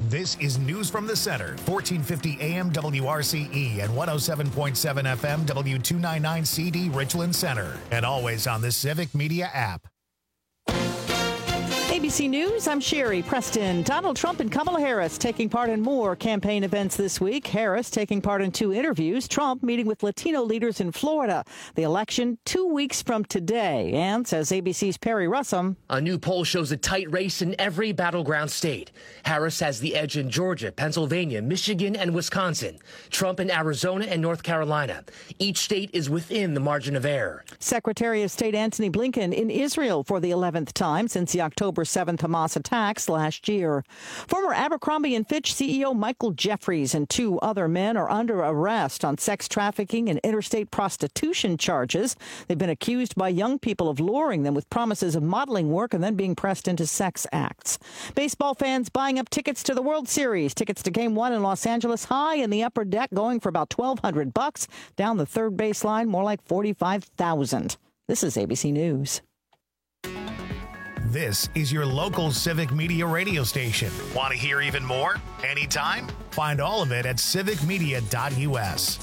This is News from the Center, 1450 AM WRCE and 107.7 FM W299 CD Richland Center, and always on the Civic Media app. ABC News, I'm Sherry Preston. Donald Trump and Kamala Harris taking part in more campaign events this week. Harris taking part in 2 interviews. Trump meeting with Latino leaders in Florida. The election 2 weeks from today. And, says ABC's Perry Russum, a new poll shows a tight race in every battleground state. Harris has the edge in Georgia, Pennsylvania, Michigan, and Wisconsin. Trump in Arizona and North Carolina. Each state is within the margin of error. Secretary of State Antony Blinken in Israel for the 11th time since the October 7th Hamas attacks last year. Former Abercrombie & Fitch CEO Michael Jeffries and 2 other men are under arrest on sex trafficking and interstate prostitution charges. They've been accused by young people of luring them with promises of modeling work and then being pressed into sex acts. Baseball fans buying up tickets to the World Series. Tickets to Game 1 in Los Angeles high in the upper deck going for about $1,200. Down the third baseline, more like $45,000. This is ABC News. This is your local Civic Media radio station. Want to hear even more? Anytime? Find all of it at civicmedia.us.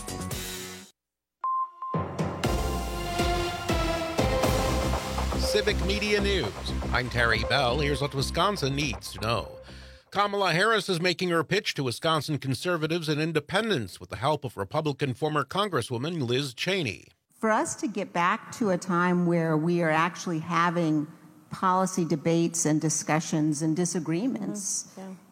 Civic Media News. I'm Terry Bell. Here's what Wisconsin needs to know. Kamala Harris is making her pitch to Wisconsin conservatives and independents with the help of Republican former Congresswoman Liz Cheney. For us to get back to a time where we are actually having policy debates and discussions and disagreements,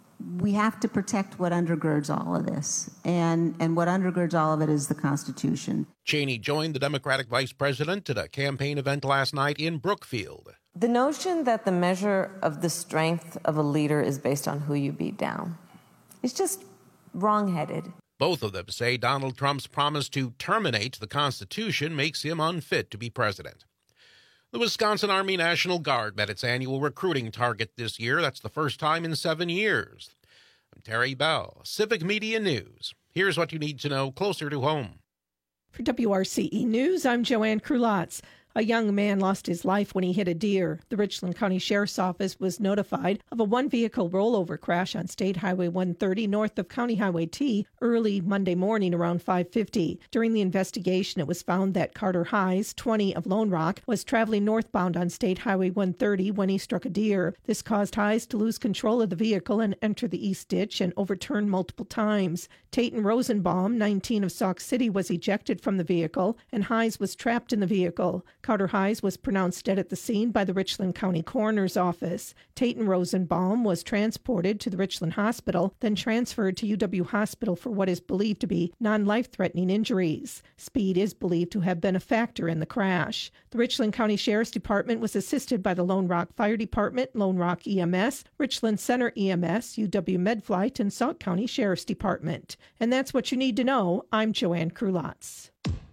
we have to protect what undergirds all of this. And what undergirds all of it is the Constitution. Cheney joined the Democratic vice president at a campaign event last night in Brookfield. The notion that the measure of the strength of a leader is based on who you beat down is just wrong-headed. Both of them say Donald Trump's promise to terminate the Constitution makes him unfit to be president. The Wisconsin Army National Guard met its annual recruiting target this year. That's the first time in 7 years. I'm Terry Bell, Civic Media News. Here's what you need to know closer to home. For WRCE News, I'm Joanne Krulotz. A young man lost his life when he hit a deer. The Richland County Sheriff's Office was notified of a one-vehicle rollover crash on State Highway 130 north of County Highway T early Monday morning around 5:50. During the investigation, it was found that Carter Hayes, 20 of Lone Rock, was traveling northbound on State Highway 130 when he struck a deer. This caused Hayes to lose control of the vehicle and enter the east ditch and overturn multiple times. Tayton Rosenbaum, 19 of Sauk City, was ejected from the vehicle, and Hayes was trapped in the vehicle. Carter Hayes was pronounced dead at the scene by the Richland County Coroner's Office. Tayton Rosenbaum was transported to the Richland Hospital, then transferred to UW Hospital for what is believed to be non-life-threatening injuries. Speed is believed to have been a factor in the crash. The Richland County Sheriff's Department was assisted by the Lone Rock Fire Department, Lone Rock EMS, Richland Center EMS, UW Medflight, and Sauk County Sheriff's Department. And that's what you need to know. I'm Joanne Krulotz.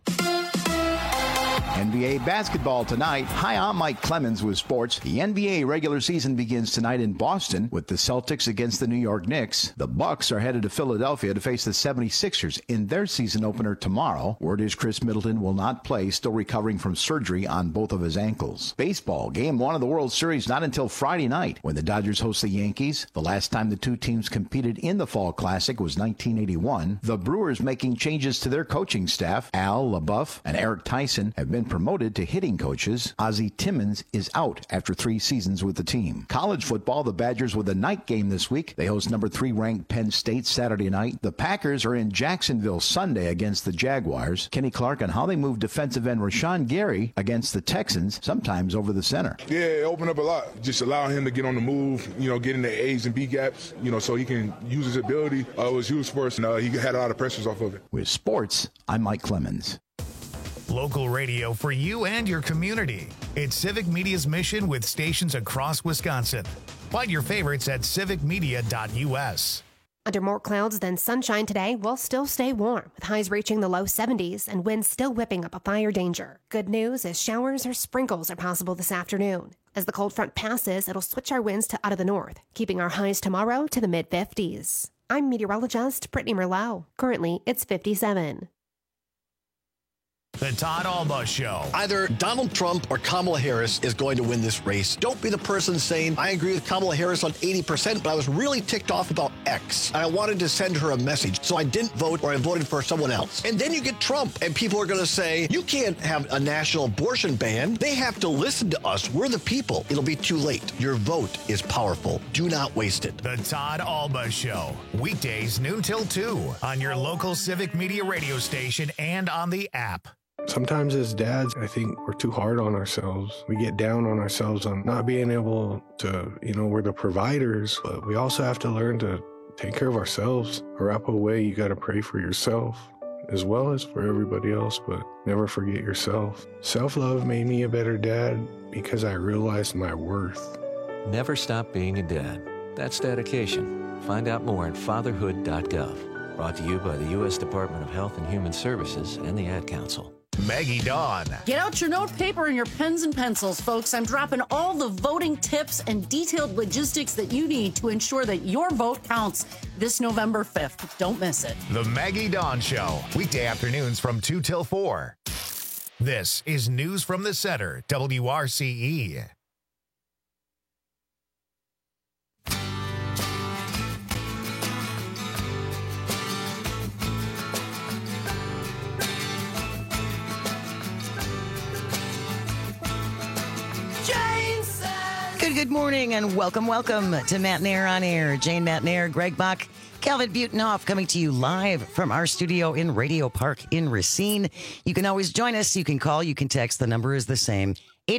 NBA basketball tonight. Hi, I'm Mike Clemens with sports. The NBA regular season begins tonight in Boston with the Celtics against the New York Knicks. The Bucks are headed to Philadelphia to face the 76ers in their season opener tomorrow. Word is Chris Middleton will not play, still recovering from surgery on both of his ankles. Baseball, Game 1 of the World Series not until Friday night when the Dodgers host the Yankees. The last time the two teams competed in the Fall Classic was 1981. The Brewers making changes to their coaching staff. Al LaBeouf and Eric Tyson have been promoted to hitting coaches. Ozzie Timmons is out after 3 seasons with the team. College football, the Badgers with a night game this week. They host number 3 ranked Penn State Saturday night. The Packers are in Jacksonville Sunday against the Jaguars. Kenny Clark on how they move defensive end Rashawn Gary against the Texans, sometimes over the center. Yeah, it opened up a lot. Just allowing him to get on the move, get in the A's and B gaps, so he can use his ability. It was huge for us, and he had a lot of pressures off of it. With sports, I'm Mike Clemens. Local radio for you and your community. It's Civic Media's mission with stations across Wisconsin. Find your favorites at civicmedia.us. Under more clouds than sunshine today, we'll still stay warm, with highs reaching the low 70s and winds still whipping up a fire danger. Good news is showers or sprinkles are possible this afternoon. As the cold front passes, it'll switch our winds to out of the north, keeping our highs tomorrow to the mid-50s. I'm meteorologist Brittany Merlot. Currently, it's 57. The Todd Alba Show. Either Donald Trump or Kamala Harris is going to win this race. Don't be the person saying, I agree with Kamala Harris on 80%, but I was really ticked off about X. And I wanted to send her a message, so I didn't vote or I voted for someone else. And then you get Trump, and people are going to say, you can't have a national abortion ban. They have to listen to us. We're the people. It'll be too late. Your vote is powerful. Do not waste it. The Todd Alba Show. Weekdays noon till 2 on your local Civic Media radio station and on the app. Sometimes as dads, I think we're too hard on ourselves. We get down on ourselves on not being able to, we're the providers, but we also have to learn to take care of ourselves. Arapaho way, you got to pray for yourself as well as for everybody else, but never forget yourself. Self-love made me a better dad because I realized my worth. Never stop being a dad. That's dedication. Find out more at fatherhood.gov. Brought to you by the U.S. Department of Health and Human Services and the Ad Council. Maggie Dawn. Get out your note paper and your pens and pencils, folks. I'm dropping all the voting tips and detailed logistics that you need to ensure that your vote counts this November 5th. Don't miss it. The Maggie Dawn Show. Weekday afternoons from 2 till 4. This is News from the Center, WRCE. Good morning and welcome to Matt Nair on Air. Jane Matt Nair, Greg Bach, Calvin Butenhoff coming to you live from our studio in Radio Park in Racine. You can always join us. You can call, you can text. The number is the same,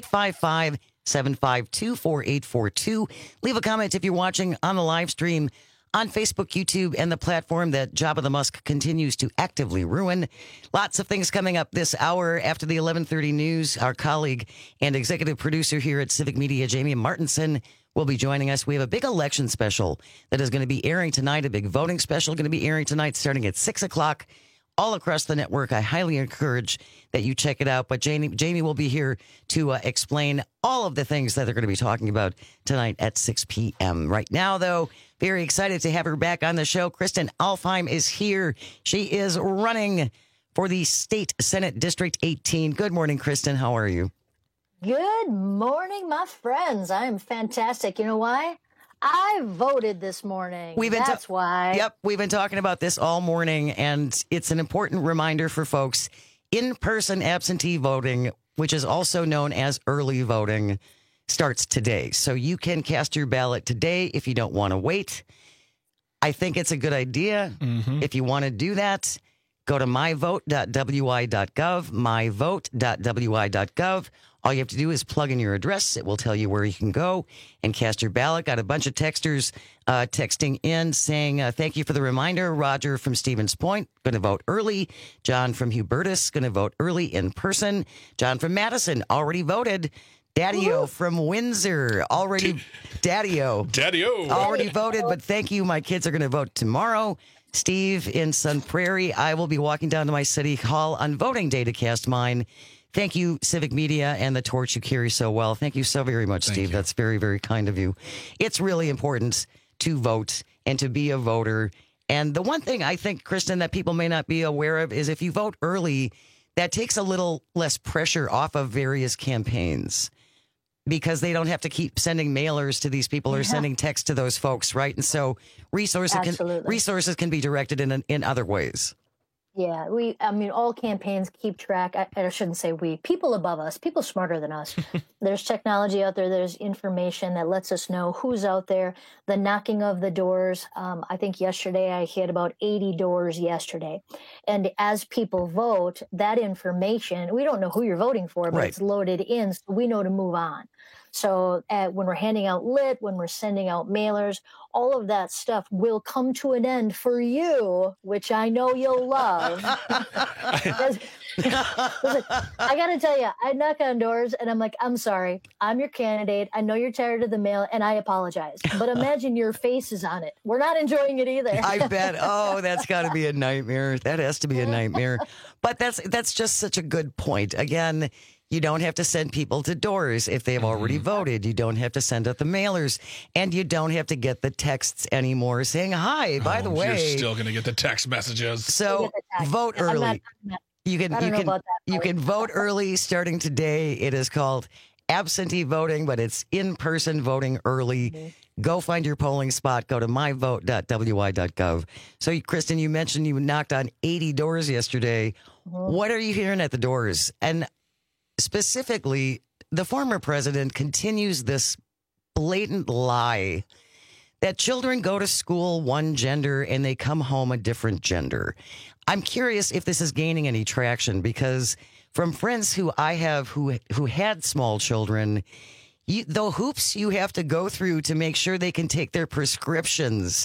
855-752-4842. Leave a comment if you're watching on the live stream on Facebook, YouTube, and the platform that Jabba the Musk continues to actively ruin. Lots of things coming up this hour after the 11:30 news. Our colleague and executive producer here at Civic Media, Jamie Martinson, will be joining us. We have a big election special that is going to be airing tonight, a big voting special going to be airing tonight starting at 6 o'clock all across the network. I highly encourage that you check it out. But Jamie will be here to explain all of the things that they're going to be talking about tonight at 6 p.m. Right now, though, very excited to have her back on the show. Kristen Alfheim is here. She is running for the State Senate District 18. Good morning, Kristen. How are you? Good morning, my friends. I am fantastic. You know why? I voted this morning. That's why. Yep, we've been talking about this all morning, and it's an important reminder for folks. In-person absentee voting, which is also known as early voting, starts today. So you can cast your ballot today if you don't want to wait. I think it's a good idea. If you want to do that, go to myvote.wi.gov, myvote.wi.gov. All you have to do is plug in your address. It will tell you where you can go and cast your ballot. Got a bunch of texters texting in saying, thank you for the reminder. Roger from Stevens Point, going to vote early. John from Hubertus, going to vote early in person. John from Madison, already voted. Daddy-O from Windsor, already Daddy-O already voted, but thank you. My kids are going to vote tomorrow. Steve in Sun Prairie, I will be walking down to my city hall on voting day to cast mine. Thank you, Civic Media and the torch you carry so well. Thank you so very much, Steve. That's very, very kind of you. It's really important to vote and to be a voter. And the one thing I think, Kristen, that people may not be aware of is if you vote early, that takes a little less pressure off of various campaigns because they don't have to keep sending mailers to these people or sending text to those folks, right? And so resources can be directed in other ways. Yeah, all campaigns keep track. I shouldn't say we. People above us, people smarter than us. There's technology out there. There's information that lets us know who's out there. The knocking of the doors. I think yesterday I hit about 80 doors yesterday. And as people vote, that information, we don't know who you're voting for, but it's loaded in, so we know to move on. So when we're handing out lit, when we're sending out mailers, all of that stuff will come to an end for you, which I know you'll love. Listen, I got to tell you, I knock on doors and I'm like, I'm sorry. I'm your candidate. I know you're tired of the mail and I apologize. But imagine your face is on it. We're not enjoying it either. I bet. Oh, that's got to be a nightmare. That has to be a nightmare. But that's just such a good point. Again, you don't have to send people to doors if they've already voted. You don't have to send out the mailers. And you don't have to get the texts anymore saying, hi, by the way. You're still going to get the text messages. So vote early. You can vote early starting today. It is called absentee voting, but it's in-person voting early. Mm-hmm. Go find your polling spot. Go to myvote.wi.gov. So, Kristen, you mentioned you knocked on 80 doors yesterday. Mm-hmm. What are you hearing at the doors? And specifically, the former president continues this blatant lie that children go to school one gender and they come home a different gender. I'm curious if this is gaining any traction, because from friends who I have who had small children, the hoops you have to go through to make sure they can take their prescriptions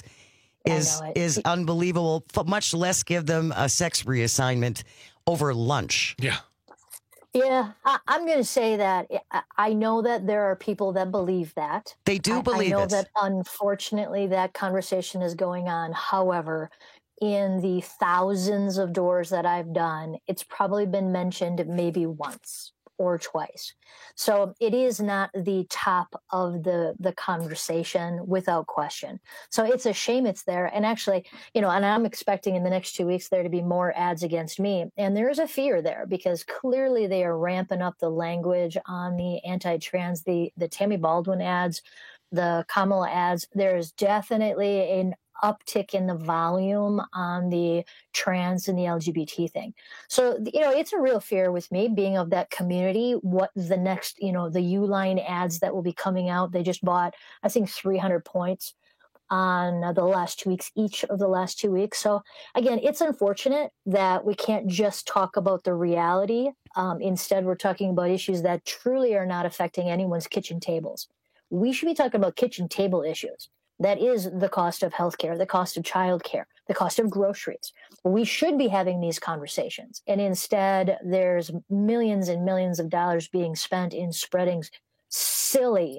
is unbelievable. Much less give them a sex reassignment over lunch. Yeah. Yeah, I'm going to say that I know that there are people that believe that. They do believe it. I know that, unfortunately, that conversation is going on. However, in the thousands of doors that I've done, it's probably been mentioned maybe once or twice. So it is not the top of the conversation without question. So it's a shame it's there. And actually, and I'm expecting in the next 2 weeks there to be more ads against me. And there is a fear there because clearly they are ramping up the language on the anti-trans, the Tammy Baldwin ads, the Kamala ads. There is definitely an uptick in the volume on the trans and the LGBT thing. So, it's a real fear with me being of that community. What the next, the Uline ads that will be coming out, they just bought, I think, 300 points on the last 2 weeks, each of the last 2 weeks. So again, it's unfortunate that we can't just talk about the reality. Instead, we're talking about issues that truly are not affecting anyone's kitchen tables. We should be talking about kitchen table issues. That is the cost of healthcare, the cost of childcare, the cost of groceries. We should be having these conversations. And instead, there's millions and millions of dollars being spent in spreading silly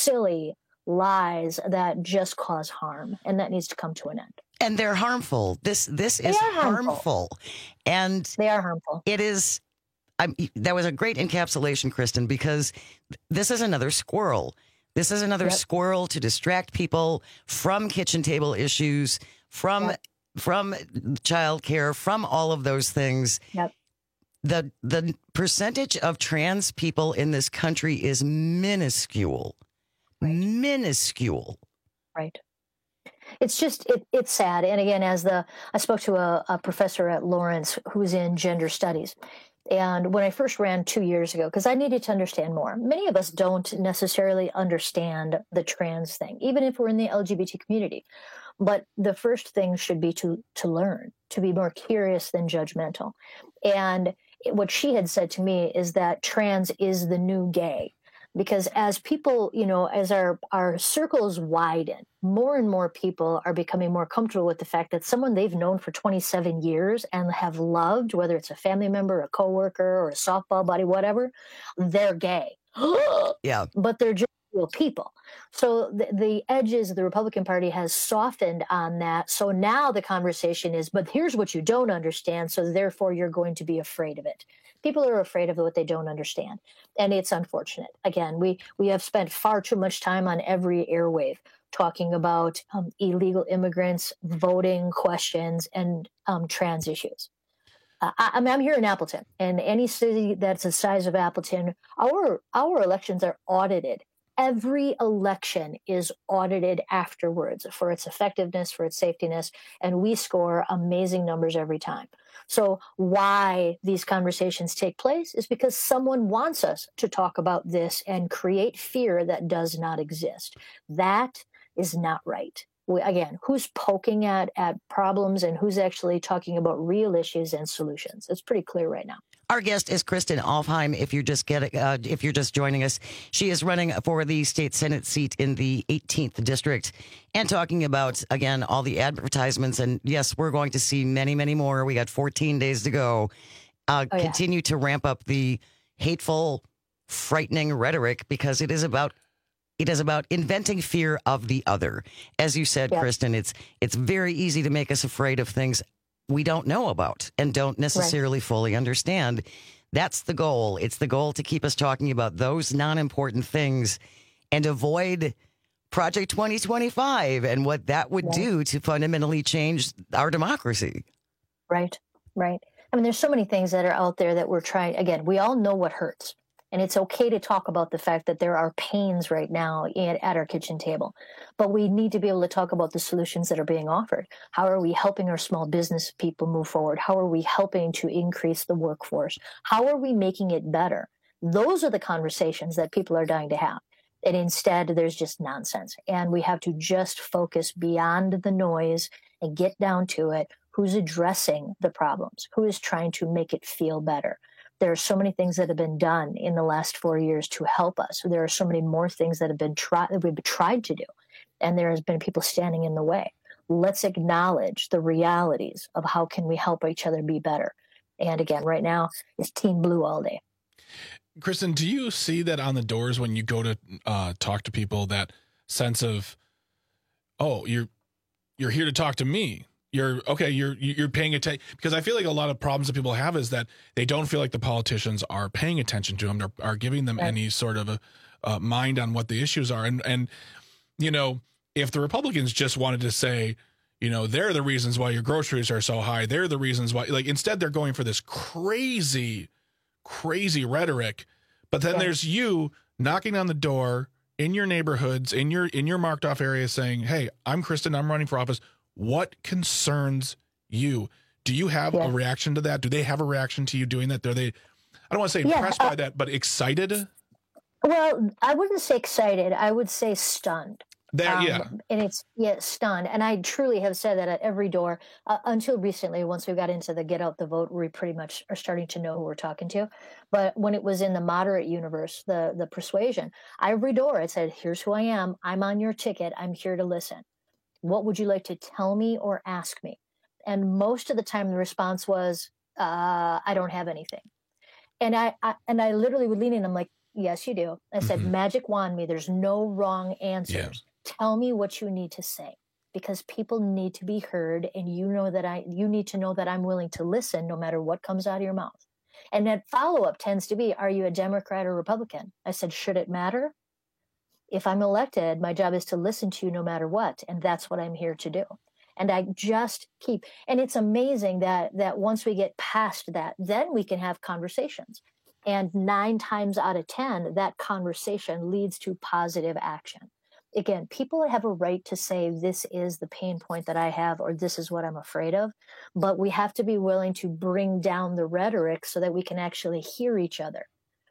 lies that just cause harm. And that needs to come to an end. And they're harmful. This is harmful. And they are harmful. It is. That was a great encapsulation, Kristen, because this is another squirrel. This is another squirrel to distract people from kitchen table issues, from childcare, from all of those things. Yep. The percentage of trans people in this country is minuscule. Right. Minuscule. Right. It's just, it's sad. And again, I spoke to a professor at Lawrence who's in gender studies. And when I first ran 2 years ago, because I needed to understand more, many of us don't necessarily understand the trans thing, even if we're in the LGBT community. But the first thing should be to learn, to be more curious than judgmental. And what she had said to me is that trans is the new gay. Because as people, as our circles widen, more and more people are becoming more comfortable with the fact that someone they've known for 27 years and have loved, whether it's a family member, a coworker, or a softball buddy, whatever, they're gay. Yeah. But they're just real people. So the edges of the Republican Party has softened on that. So now the conversation is, but here's what you don't understand. So therefore you're going to be afraid of it. People are afraid of what they don't understand. And it's unfortunate. Again, we have spent far too much time on every airwave talking about illegal immigrants, voting questions, and trans issues. I'm here in Appleton, and any city that's the size of Appleton, our elections are audited. Every election is audited afterwards for its effectiveness, for its safetiness, and we score amazing numbers every time. So why these conversations take place is because someone wants us to talk about this and create fear that does not exist. That is not right. Again, who's poking at problems and who's actually talking about real issues and solutions? It's pretty clear right now. Our guest is Kristen Alfheim. If you're just joining us, she is running for the state Senate seat in the 18th district and talking about, again, all the advertisements. And yes, we're going to see many, many more. We got 14 days to go. Continue to ramp up the hateful, frightening rhetoric because it is about inventing fear of the other. As you said, Kristen, it's very easy to make us afraid of things we don't know about and don't necessarily fully understand. That's the goal. It's the goal to keep us talking about those non-important things and avoid Project 2025 and what that would do to fundamentally change our democracy. Right. I mean, there's so many things that are out there that we're trying. Again, we all know what hurts. And it's okay to talk about the fact that there are pains right now at our kitchen table. But we need to be able to talk about the solutions that are being offered. How are we helping our small business people move forward? How are we helping to increase the workforce? How are we making it better? Those are the conversations that people are dying to have. And instead, there's just nonsense. And we have to just focus beyond the noise and get down to it. Who's addressing the problems? Who is trying to make it feel better? There are so many things that have been done in the last 4 years to help us. There are so many more things that have been we've tried to do, and there has been people standing in the way. Let's acknowledge the realities of how can we help each other be better. And again, right now, it's Team Blue all day. Kristen, do you see that on the doors when you go to talk to people, that sense of, oh, you're here to talk to me? You're paying attention? Because I feel like a lot of problems that people have is that they don't feel like the politicians are paying attention to them, are giving them any sort of a mind on what the issues are. And you know, if the Republicans just wanted to say, you know, they're the reasons why your groceries are so high, they're the reasons why, like, instead they're going for this crazy rhetoric. But then there's you knocking on the door in your neighborhoods, in your marked off areas, saying, hey, I'm Kristen, I'm running for office. What concerns you? Do you have a reaction to that? Do they have a reaction to you doing that? I don't want to say impressed by that, but excited? Well, I wouldn't say excited. I would say stunned. And it's stunned. And I truly have said that at every door until recently, once we got into the get out the vote, we pretty much are starting to know who we're talking to. But when it was in the moderate universe, the persuasion, every door, it said, here's who I am. I'm on your ticket. I'm here to listen. What would you like to tell me or ask me? And most of the time the response was, I don't have anything. And I literally would lean in. I'm like, yes, you do. I said, magic wand me. There's no wrong answers. Yeah. Tell me what you need to say, because people need to be heard. And you need to know that I'm willing to listen no matter what comes out of your mouth. And that follow-up tends to be, are you a Democrat or Republican? I said, should it matter? If I'm elected, my job is to listen to you no matter what. And that's what I'm here to do. And I just and it's amazing that once we get past that, then we can have conversations. And 9 times out of 10, that conversation leads to positive action. Again, people have a right to say, this is the pain point that I have, or this is what I'm afraid of. But we have to be willing to bring down the rhetoric so that we can actually hear each other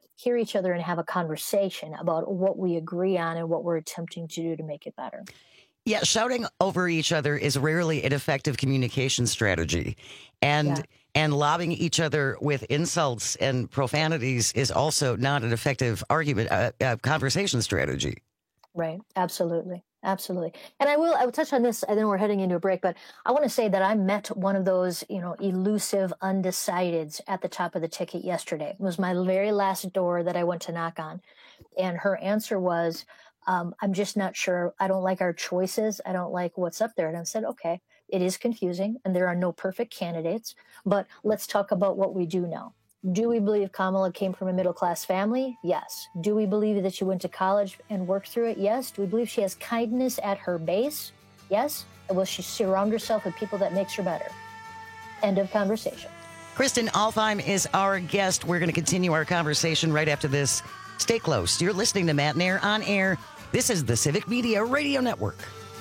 and have a conversation about what we agree on and what we're attempting to do to make it better. Yeah, shouting over each other is rarely an effective communication strategy. And lobbing each other with insults and profanities is also not an effective conversation strategy. Right. Absolutely. Absolutely. And I will touch on this. I know we're heading into a break, but I want to say that I met one of those, elusive undecideds at the top of the ticket yesterday. It was my very last door that I went to knock on. And her answer was, I'm just not sure. I don't like our choices. I don't like what's up there. And I said, okay, it is confusing and there are no perfect candidates, but let's talk about what we do know. Do we believe Kamala came from a middle-class family? Yes. Do we believe that she went to college and worked through it? Yes. Do we believe she has kindness at her base? Yes. And will she surround herself with people that makes her better? End of conversation. Kristen Alfheim is our guest. We're going to continue our conversation right after this. Stay close. You're listening to Matt and Air on Air. This is the Civic Media Radio Network.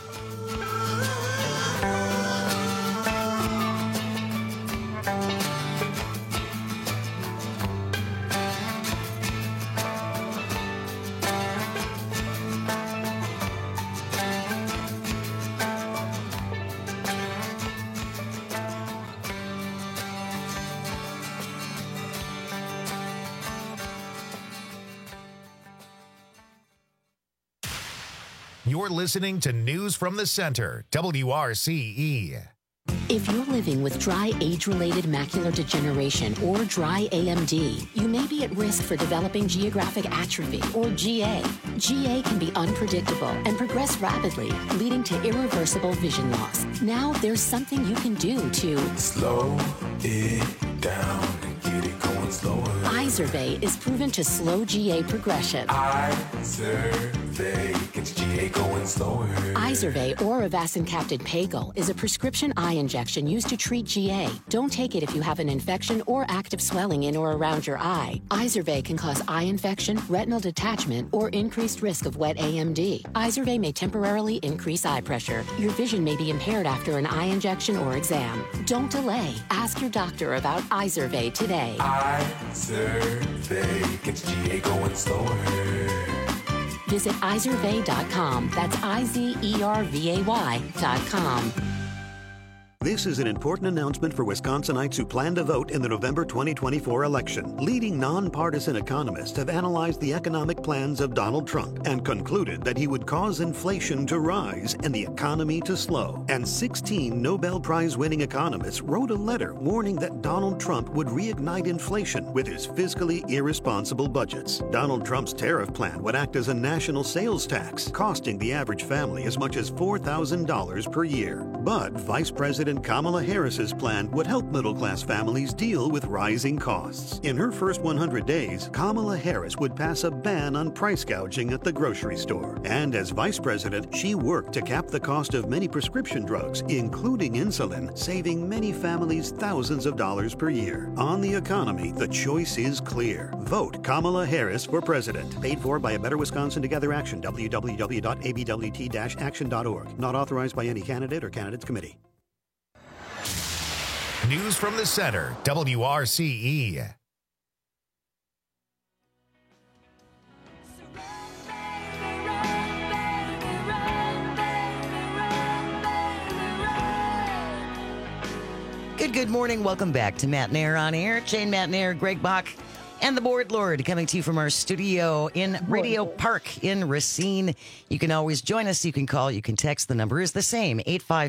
You're listening to News from the Center, WRCE. If you're living with dry age-related macular degeneration or dry AMD, you may be at risk for developing geographic atrophy or GA. GA can be unpredictable and progress rapidly, leading to irreversible vision loss. Now there's something you can do to slow it down and get it going going slower. Izervay is proven to slow GA progression. Izervay gets GA going slower. Izervay or avacincaptad pagel is a prescription eye injection used to treat GA. Don't take it if you have an infection or active swelling in or around your eye. Izervay can cause eye infection, retinal detachment, or increased risk of wet AMD. Izervay may temporarily increase eye pressure. Your vision may be impaired after an eye injection or exam. Don't delay. Ask your doctor about Izervay today. Izervay gets GA going slower. Visit Izervay.com. That's IZERVAY.com. This is an important announcement for Wisconsinites who plan to vote in the November 2024 election. Leading nonpartisan economists have analyzed the economic plans of Donald Trump and concluded that he would cause inflation to rise and the economy to slow. And 16 Nobel Prize-winning economists wrote a letter warning that Donald Trump would reignite inflation with his fiscally irresponsible budgets. Donald Trump's tariff plan would act as a national sales tax, costing the average family as much as $4,000 per year. But Vice President Kamala Harris's plan would help middle-class families deal with rising costs. In her first 100 days, Kamala Harris would pass a ban on price gouging at the grocery store. And as vice president, she worked to cap the cost of many prescription drugs, including insulin, saving many families thousands of dollars per year. On the economy, the choice is clear. Vote Kamala Harris for president. Paid for by A Better Wisconsin Together Action, www.abwt-action.org. Not authorized by any candidate or candidates committee. News from the center, WRCE. Good morning. Welcome back to Matt Nair on Air. Jane Matt Nair, Greg Bach, and the Board Lord coming to you from our studio in Radio Park in Racine. You can always join us. You can call. You can text. The number is the same,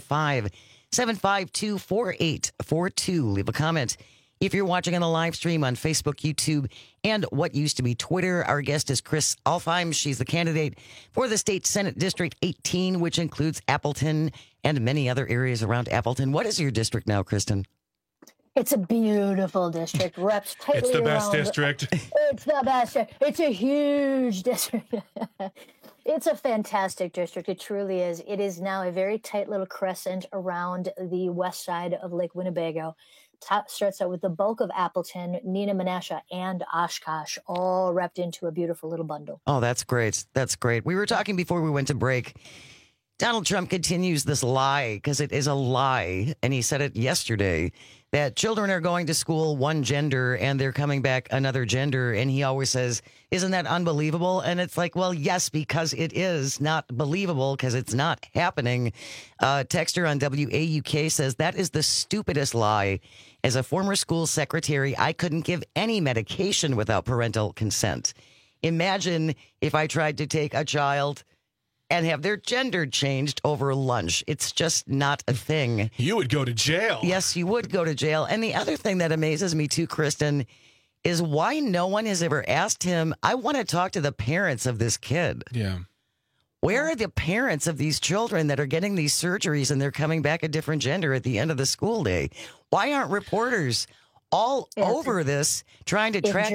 855-752-4842. Leave a comment. If you're watching on the live stream on Facebook, YouTube, and what used to be Twitter, our guest is Chris Alfheim. She's the candidate for the State Senate District 18, which includes Appleton and many other areas around Appleton. What is your district now, Kristen? It's a beautiful district. Reps tightly It's the best around. district. It's the best. It's a huge district. It's a fantastic district. It truly is. It is now a very tight little crescent around the west side of Lake Winnebago. Starts out with the bulk of Appleton, Neenah, Menasha, and Oshkosh, all wrapped into a beautiful little bundle. Oh, that's great. That's great. We were talking before we went to break. Donald Trump continues this lie, because it is a lie, and he said it yesterday, that children are going to school one gender and they're coming back another gender. And he always says, isn't that unbelievable? And it's like, well, yes, because it is not believable, because it's not happening. Texter on WAUK says, that is the stupidest lie. As a former school secretary, I couldn't give any medication without parental consent. Imagine if I tried to take a child and have their gender changed over lunch. It's just not a thing. You would go to jail. Yes, you would go to jail. And the other thing that amazes me too, Kristen, is why no one has ever asked him, I want to talk to the parents of this kid. Yeah. Where are the parents of these children that are getting these surgeries and they're coming back a different gender at the end of the school day? Why aren't reporters all over this trying to track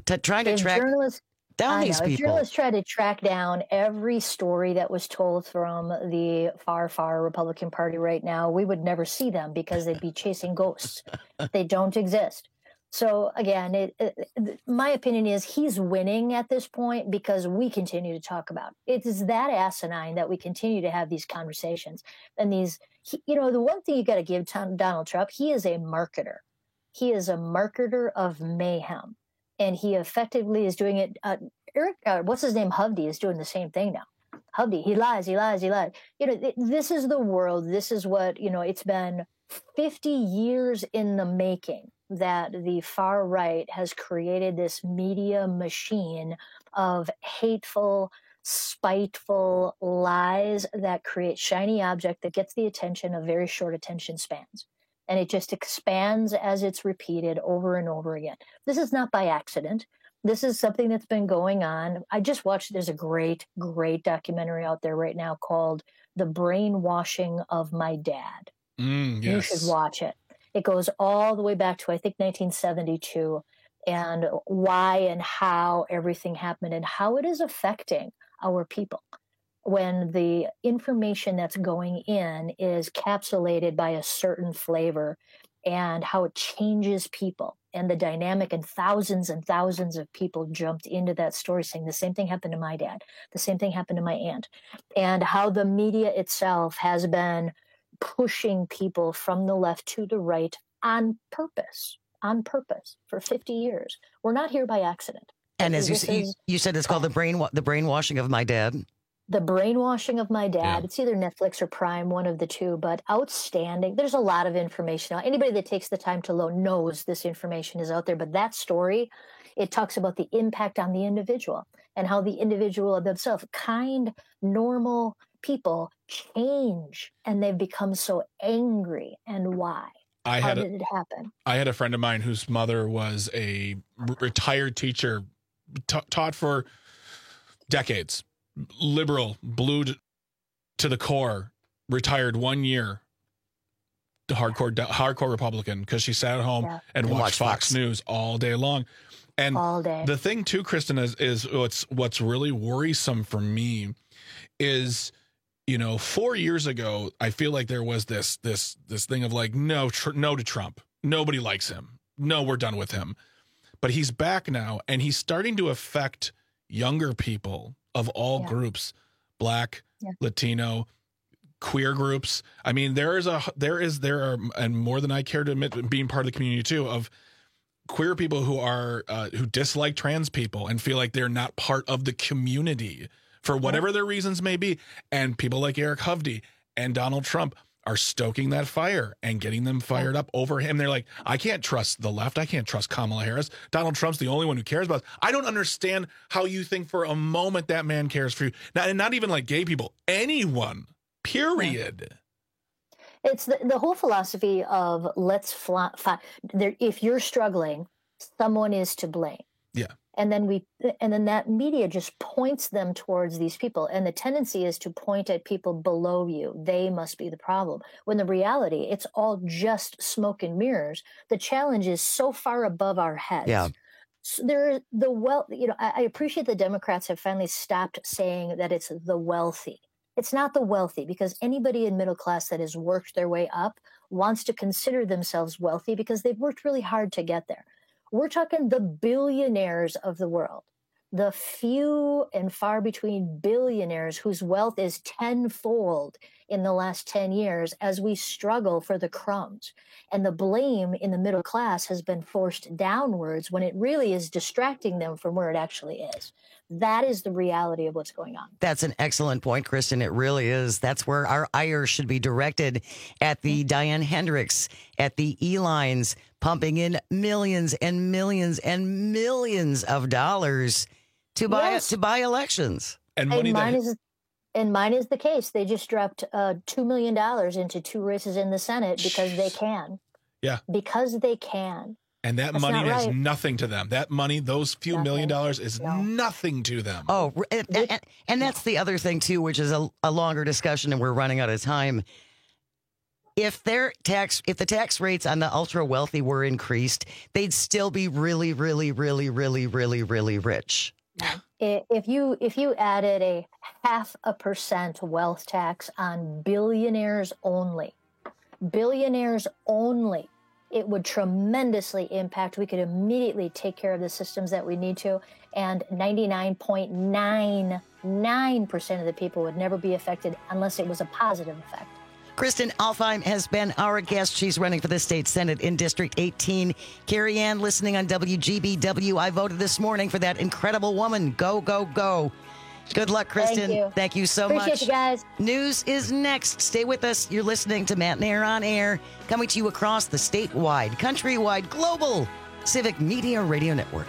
down these people? If journalists try to track down every story that was told from the far Republican Party right now, we would never see them because they'd be chasing ghosts. They don't exist. So again, my opinion is he's winning at this point because we continue to talk about it. It is that asinine that we continue to have these conversations. And the one thing you got to give Donald Trump, he is a marketer. He is a marketer of mayhem. And he effectively is doing it. What's his name? Hovde is doing the same thing now. Hovde, he lies. This is the world. This is what, it's been 50 years in the making that the far right has created this media machine of hateful, spiteful lies that create shiny object that gets the attention of very short attention spans. And it just expands as it's repeated over and over again. This is not by accident. This is something that's been going on. I just watched, there's a great documentary out there right now called The Brainwashing of My Dad. Yes. You should watch it. It goes all the way back to, I think, 1972. and why and how everything happened and how it is affecting our people when the information that's going in is capsulated by a certain flavor, and how it changes people and the dynamic, and thousands of people jumped into that story saying the same thing happened to my dad, the same thing happened to my aunt, and how the media itself has been pushing people from the left to the right on purpose for 50 years. We're not here by accident. And as you said, it's called the brainwashing of my dad. The brainwashing of my dad. Yeah. It's either Netflix or Prime, one of the two, but outstanding. There's a lot of information. Anybody that takes the time to load knows this information is out there, but that story, it talks about the impact on the individual and how the individual themselves, kind, normal people, change, and they've become so angry. And why? How did it happen? I had a friend of mine whose mother was a retired teacher, taught for decades. Liberal, blue to the core, retired 1 year, hardcore Republican, because she sat at home and watched Fox News all day long. And all day. The thing too, Kristen, is what's really worrisome for me is, 4 years ago, I feel like there was this thing of like, no to Trump. Nobody likes him. No, we're done with him. But he's back now, and he's starting to affect younger people of all groups, Black, Latino, queer groups. I mean, there are, and more than I care to admit, being part of the community too, of queer people who dislike trans people and feel like they're not part of the community for whatever their reasons may be. And people like Eric Hovde and Donald Trump are stoking that fire and getting them fired up over him. They're like, I can't trust the left. I can't trust Kamala Harris. Donald Trump's the only one who cares about us. I don't understand how you think for a moment that man cares for you. Not even like gay people, anyone, period. It's the whole philosophy of if you're struggling, someone is to blame. Yeah. And then that media just points them towards these people. And the tendency is to point at people below you. They must be the problem. When the reality, it's all just smoke and mirrors. The challenge is so far above our heads. Yeah. So I appreciate the Democrats have finally stopped saying that it's the wealthy. It's not the wealthy, because anybody in middle class that has worked their way up wants to consider themselves wealthy because they've worked really hard to get there. We're talking the billionaires of the world, the few and far between billionaires whose wealth is tenfold in the last 10 years as we struggle for the crumbs. And the blame in the middle class has been forced downwards when it really is distracting them from where it actually is. That is the reality of what's going on. That's an excellent point, Kristen. It really is. That's where our ire should be directed, at the Diane Hendricks, at the E-Lines, pumping in millions and millions and millions of dollars to buy elections. And mine is the case. They just dropped $2 million into 2 races in the Senate because they can. Yeah. Because they can. And that money has nothing to them. That money, those few $1 million is nothing to them. Oh, and that's the other thing, too, which is a longer discussion, and we're running out of time. If the tax rates on the ultra wealthy were increased, they'd still be really, really, really, really, really, really rich. If you added a 0.5% wealth tax on billionaires only, it would tremendously impact. We could immediately take care of the systems that we need to, and 99.99% of the people would never be affected unless it was a positive effect. Kristen Alfheim has been our guest. She's running for the state Senate in District 18. Carrie Ann, listening on WGBW. I voted this morning for that incredible woman. Go, go, go. Good luck, Kristen. Thank you so much. Appreciate you guys. News is next. Stay with us. You're listening to Matt and Air on Air, coming to you across the statewide, countrywide, global Civic Media Radio Network.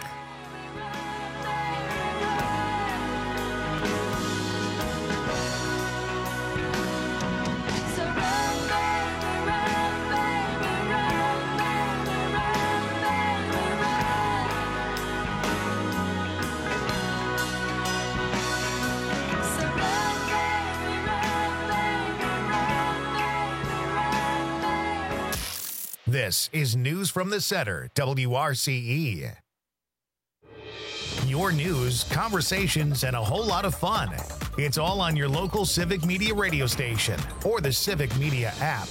This is News from the Center, WRCE. your news, conversations, and a whole lot of fun. It's all on your local Civic Media radio station or the Civic Media app.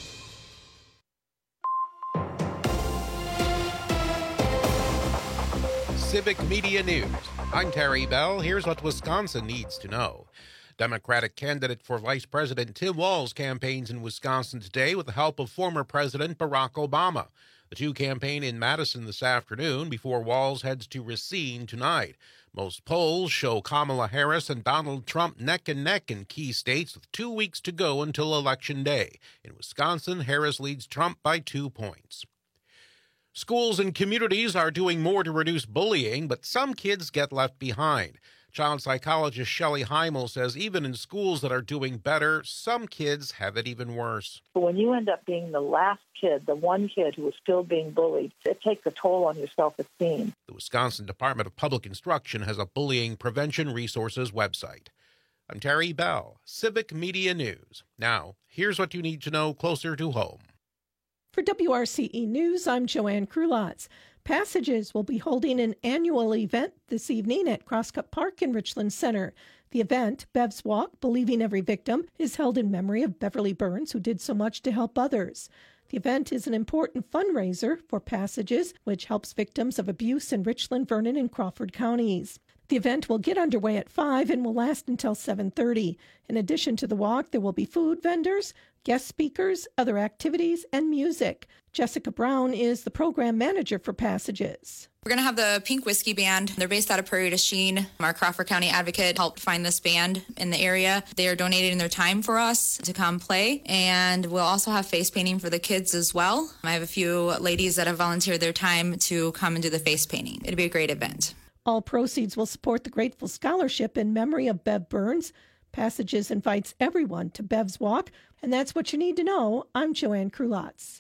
Civic Media News. I'm Terry Bell. Here's what Wisconsin needs to know. Democratic candidate for Vice President Tim Walz campaigns in Wisconsin today with the help of former President Barack Obama. The two campaign in Madison this afternoon before Walz heads to Racine tonight. Most polls show Kamala Harris and Donald Trump neck and neck in key states with 2 weeks to go until Election Day. In Wisconsin, Harris leads Trump by 2 points. Schools and communities are doing more to reduce bullying, but some kids get left behind. Child psychologist Shelley Heimel says even in schools that are doing better, some kids have it even worse. When you end up being the last kid, the one kid who is still being bullied, it takes a toll on your self-esteem. The Wisconsin Department of Public Instruction has a bullying prevention resources website. I'm Terry Bell, Civic Media News. Now, here's what you need to know closer to home. For WRCE News, I'm Joanne Krulotz. Passages will be holding an annual event this evening at Crosscut Park in Richland Center. The event, Bev's Walk, Believing Every Victim, is held in memory of Beverly Burns, who did so much to help others. The event is an important fundraiser for Passages, which helps victims of abuse in Richland, Vernon, and Crawford counties. The event will get underway at 5 and will last until 7:30. In addition to the walk, there will be food vendors, guest speakers, other activities, and music. Jessica Brown is the program manager for Passages. We're going to have the Pink Whiskey Band. They're based out of Prairie du Chien. Our Crawford County advocate helped find this band in the area. They are donating their time for us to come play. And we'll also have face painting for the kids as well. I have a few ladies that have volunteered their time to come and do the face painting. It'll be a great event. All proceeds will support the Grateful Scholarship in memory of Bev Burns. Passages invites everyone to Bev's Walk, and that's what you need to know. I'm Joanne Krulotz.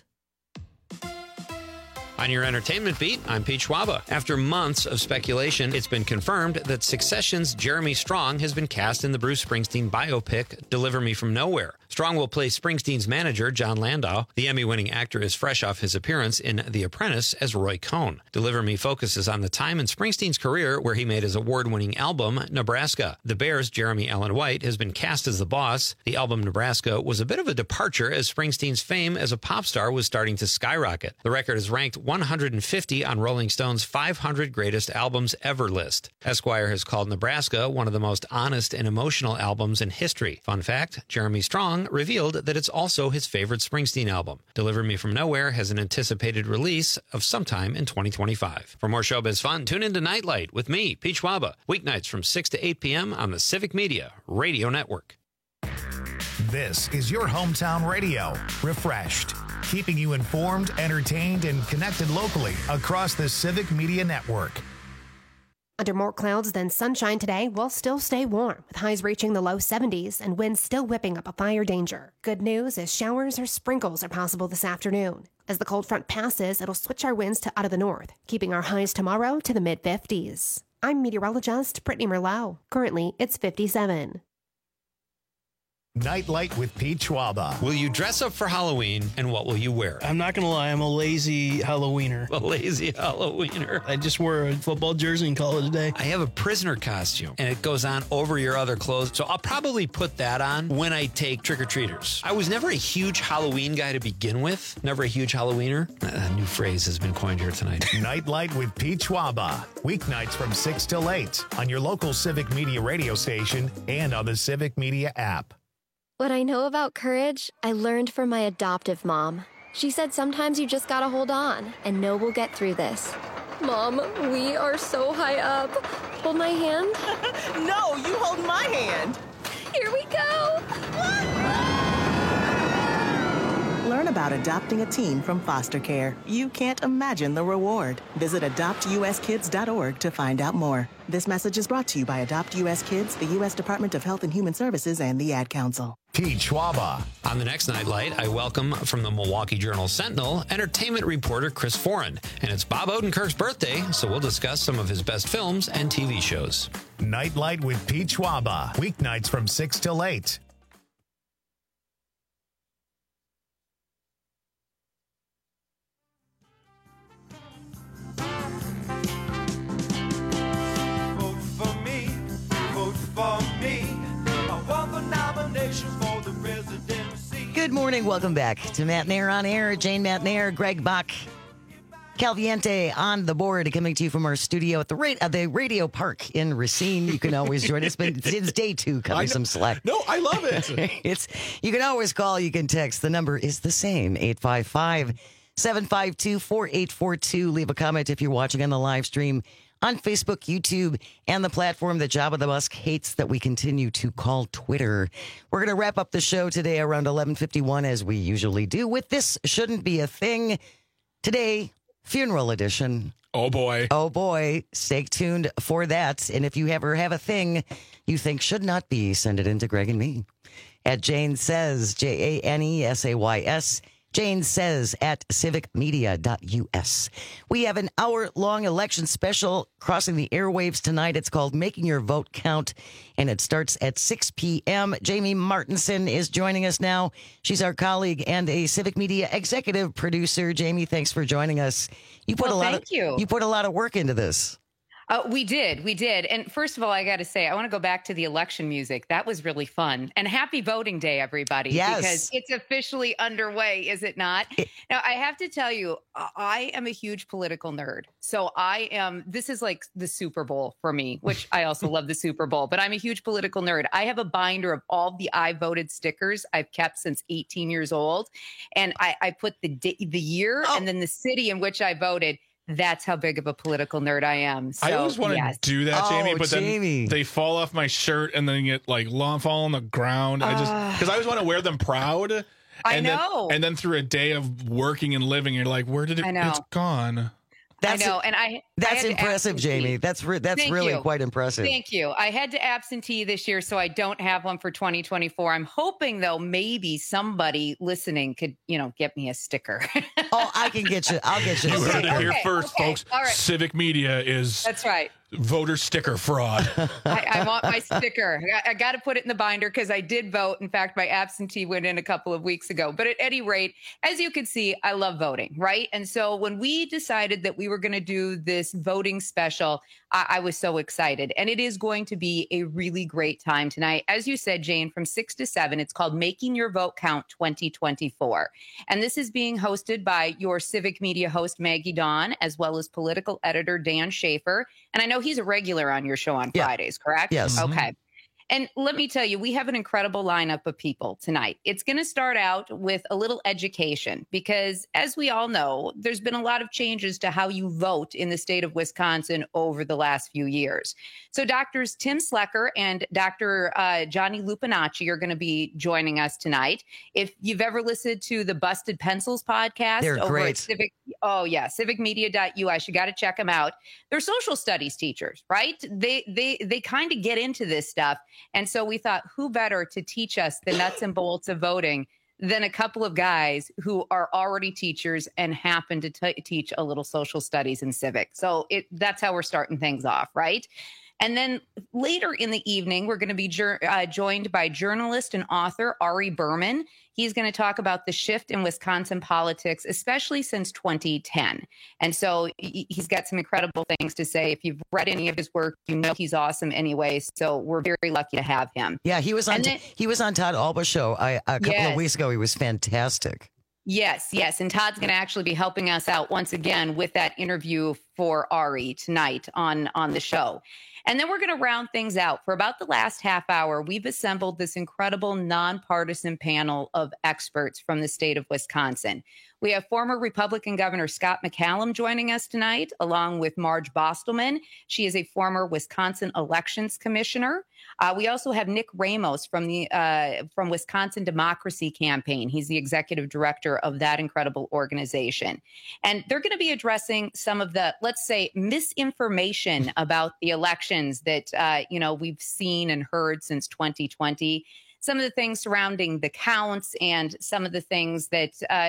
On your entertainment beat, I'm Pete Schwaba. After months of speculation, it's been confirmed that Succession's Jeremy Strong has been cast in the Bruce Springsteen biopic, Deliver Me From Nowhere. Strong will play Springsteen's manager, John Landau. The Emmy-winning actor is fresh off his appearance in The Apprentice as Roy Cohn. Deliver Me focuses on the time in Springsteen's career where he made his award-winning album, Nebraska. The Bears' Jeremy Allen White has been cast as the boss. The album Nebraska was a bit of a departure as Springsteen's fame as a pop star was starting to skyrocket. The record is ranked 150 on Rolling Stone's 500 Greatest Albums Ever list. Esquire has called Nebraska one of the most honest and emotional albums in history. Fun fact, Jeremy Strong revealed that it's also his favorite Springsteen album. Deliver Me From Nowhere has an anticipated release of sometime in 2025. For more showbiz fun, tune into Nightlight with me, Pete Schwaba, weeknights from 6 to 8 p.m. on the Civic Media Radio Network. This is your hometown radio, refreshed, keeping you informed, entertained, and connected locally across the Civic Media Network. Under more clouds than sunshine today, we'll still stay warm, with highs reaching the low 70s and winds still whipping up a fire danger. Good news is showers or sprinkles are possible this afternoon. As the cold front passes, it'll switch our winds to out of the north, keeping our highs tomorrow to the mid-50s. I'm meteorologist Brittany Merlot. Currently, it's 57. Nightlight with Pete Schwaba. Will you dress up for Halloween, and what will you wear? I'm not going to lie, I'm a lazy Halloweener. A lazy Halloweener. I just wore a football jersey in college today. I have a prisoner costume, and it goes on over your other clothes, so I'll probably put that on when I take trick-or-treaters. I was never a huge Halloween guy to begin with. Never a huge Halloweener. A new phrase has been coined here tonight. Nightlight with Pete Schwaba. Weeknights from 6 till 8 on your local Civic Media radio station and on the Civic Media app. What I know about courage, I learned from my adoptive mom. She said sometimes you just gotta hold on and know we'll get through this. Mom, we are so high up. Hold my hand. No, you hold my hand. Here we go. Learn about adopting a teen from foster care. You can't imagine the reward. Visit adoptuskids.org to find out more. This message is brought to you by Adopt U.S. Kids, the U.S. Department of Health and Human Services, and the Ad Council. Pete Schwaba. On the next Nightlight, I welcome from the Milwaukee Journal-Sentinel, entertainment reporter Chris Foran. And it's Bob Odenkirk's birthday, so we'll discuss some of his best films and TV shows. Nightlight with Pete Schwaba. Weeknights from 6 till 8. for me. I want the nomination for the presidency. Good morning. Welcome back to Matt Nair on Air. Jane Matt Nair, Greg Bach, Calviente on the board, coming to you from our studio at the Radio Park in Racine. You can always join us, but it's day 2. Cutting some slack. No, I love it. You can always call. You can text. The number is the same, 855-752-4842. Leave a comment if you're watching on the live stream on Facebook, YouTube, and the platform that Jabba the Musk hates that we continue to call Twitter. We're going to wrap up the show today around 11:51, as we usually do, with This Shouldn't Be a Thing. Today, funeral edition. Oh, boy. Oh, boy. Stay tuned for that. And if you ever have a thing you think should not be, send it in to Greg and me at Jane Says, JANESAYS, Jane Says at civicmedia.us. We have an hour-long election special crossing the airwaves tonight. It's called Making Your Vote Count, and it starts at 6 p.m. Jamie Martinson is joining us now. She's our colleague and a Civic Media executive producer. Jamie, thanks for joining us. You put You put a lot of work into this. We did. And first of all, I got to say, I want to go back to the election music. That was really fun. And happy voting day, everybody. Yes. Because it's officially underway, is it not? Now, I have to tell you, I am a huge political nerd. So this is like the Super Bowl for me, which I also love the Super Bowl, but I'm a huge political nerd. I have a binder of all the I voted stickers I've kept since 18 years old. And I put the year and then the city in which I voted. That's how big of a political nerd I am. So, I always want to do that, Jamie, but then they fall off my shirt and then get like fall on the ground. Because I always want to wear them proud. I know. And then through a day of working and living, you're like, where did it? It's gone. I know, and that's impressive, Jamie. That's really quite impressive. Thank you. I had to absentee this year, so I don't have one for 2024. I'm hoping, though, maybe somebody listening could, get me a sticker. Oh, I can get you. I'll get you. You heard it here first, folks. All right. Civic Media is that's right. Voter sticker fraud. I want my sticker. I got to put it in the binder because I did vote. In fact, my absentee went in a couple of weeks ago. But at any rate, as you can see, I love voting, right? And so when we decided that we were going to do this voting special, I was so excited. And it is going to be a really great time tonight. As you said, Jane, from 6 to 7, it's called Making Your Vote Count 2024. And this is being hosted by your Civic Media host, Maggie Dawn, as well as political editor Dan Schaefer. And I know he's a regular on your show on Fridays, correct? Yes. Okay. And let me tell you, we have an incredible lineup of people tonight. It's going to start out with a little education because, as we all know, there's been a lot of changes to how you vote in the state of Wisconsin over the last few years. So Drs. Tim Slecker and Dr. Johnny Lupinacci are going to be joining us tonight. If you've ever listened to the Busted Pencils podcast, they're over great. At civicmedia.us, you got to check them out. They're social studies teachers, right? They kind of get into this stuff. And so we thought, who better to teach us the nuts and bolts of voting than a couple of guys who are already teachers and happen to teach a little social studies and civics. So that's how we're starting things off, right? And then later in the evening, we're going to be joined by journalist and author Ari Berman. He's going to talk about the shift in Wisconsin politics, especially since 2010. And so he's got some incredible things to say. If you've read any of his work, you know he's awesome anyway. So we're very lucky to have him. Yeah, he was on Todd Alba's show a couple of weeks ago. He was fantastic. Yes. And Todd's going to actually be helping us out once again with that interview for Ari tonight on the show. And then we're going to round things out. For about the last half hour, we've assembled this incredible nonpartisan panel of experts from the state of Wisconsin. We have former Republican Governor Scott McCallum joining us tonight, along with Marge Bostelman. She is a former Wisconsin Elections Commissioner. We also have Nick Ramos from Wisconsin Democracy Campaign. He's the executive director of that incredible organization. And they're going to be addressing some of the, let's say, misinformation about the elections that, we've seen and heard since 2020. Some of the things surrounding the counts and some of the things that,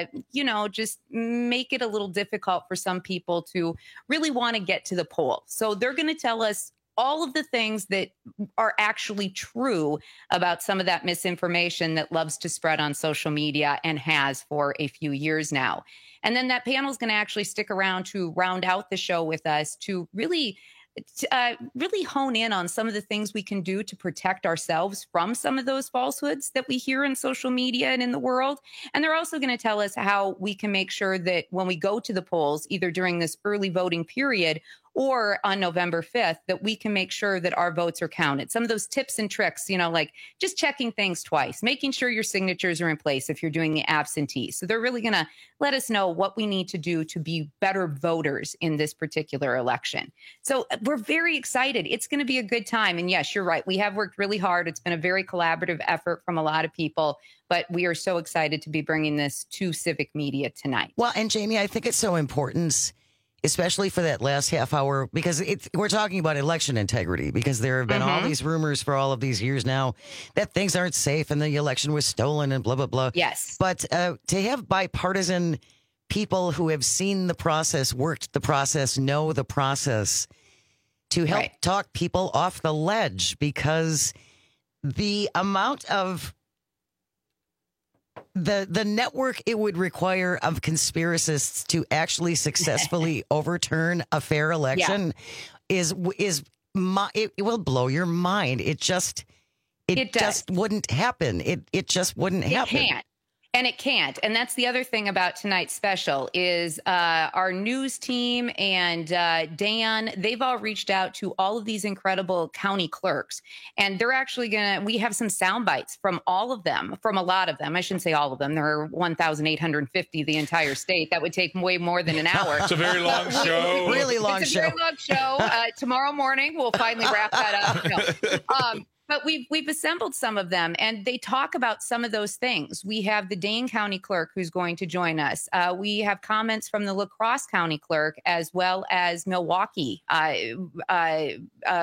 just make it a little difficult for some people to really want to get to the poll. So they're going to tell us all of the things that are actually true about some of that misinformation that loves to spread on social media and has for a few years now. And then that panel is going to actually stick around to round out the show with us to really really hone in on some of the things we can do to protect ourselves from some of those falsehoods that we hear in social media and in the world. And they're also going to tell us how we can make sure that when we go to the polls, either during this early voting period or on November 5th, that we can make sure that our votes are counted. Some of those tips and tricks, like just checking things twice, making sure your signatures are in place if you're doing the absentee. So they're really going to let us know what we need to do to be better voters in this particular election. So we're very excited. It's going to be a good time. And yes, you're right. We have worked really hard. It's been a very collaborative effort from a lot of people, but we are so excited to be bringing this to civic media tonight. Well, and Jamie, I think it's so important, especially for that last half hour, because we're talking about election integrity, because there have been all these rumors for all of these years now that things aren't safe and the election was stolen and blah, blah, blah. Yes. But to have bipartisan people who have seen the process, worked the process, know the process, to help talk people off the ledge, because the amount of the network it would require of conspiracists to actually successfully overturn a fair election it will blow your mind. It just wouldn't happen. It just wouldn't happen. It can't. And it can't. And that's the other thing about tonight's special is our news team and Dan, they've all reached out to all of these incredible county clerks. And they're actually we have some sound bites from all of them, from a lot of them. I shouldn't say all of them. There are 1,850, the entire state. That would take way more than an hour. It's a very long show. Really long it's show. Very long show. Tomorrow morning, we'll finally wrap that up. But we've assembled some of them, and they talk about some of those things. We have the Dane County clerk who's going to join us. We have comments from the La Crosse County clerk, as well as Milwaukee. Paulina